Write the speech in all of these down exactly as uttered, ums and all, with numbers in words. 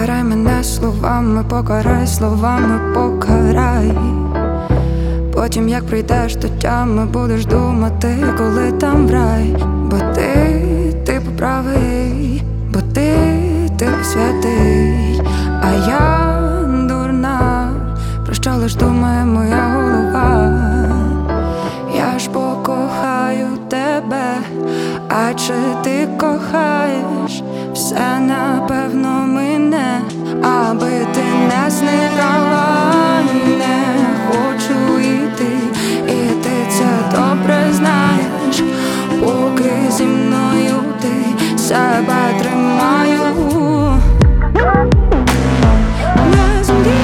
покарай мене словами, покарай словами, покарай. Потім, як прийдеш до тями, будеш думати, коли там рай. Бо ти, ти правий, бо ти, ти святий, а я дурна, про що лиш думає моя голова. Я ж покохаю тебе, а чи ти кохаєш? Все напевно мине, аби ти не зникала. Не хочу йти, і ти це добре знаєш. Поки зі мною ти себе тримаю на землі.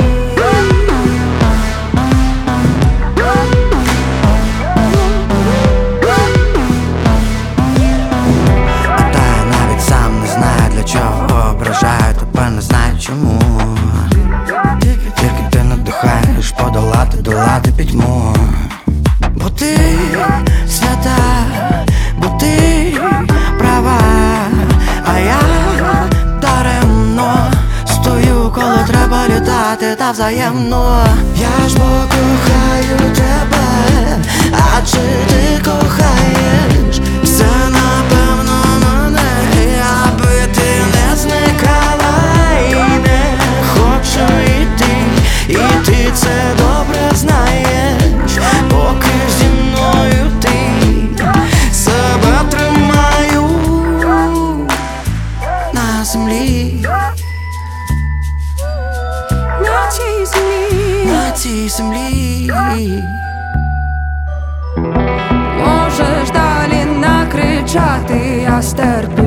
Ображаю тебе, не знаю чому. Тільки ти надихаєш подолати, долати пітьму. Бо ти свята, бо ти права, а я даремно стою, коли треба літати та взаємно. Я ж покохаю тебе, а чи ти кохаєш? Все напевно мене, аби ти не зникала. І не хочу йти, і ти це добре знаєш. Поки зі мною ти себе тримаю на землі. На цій землі, на цій землі. можеш далі накричати, я стерплю.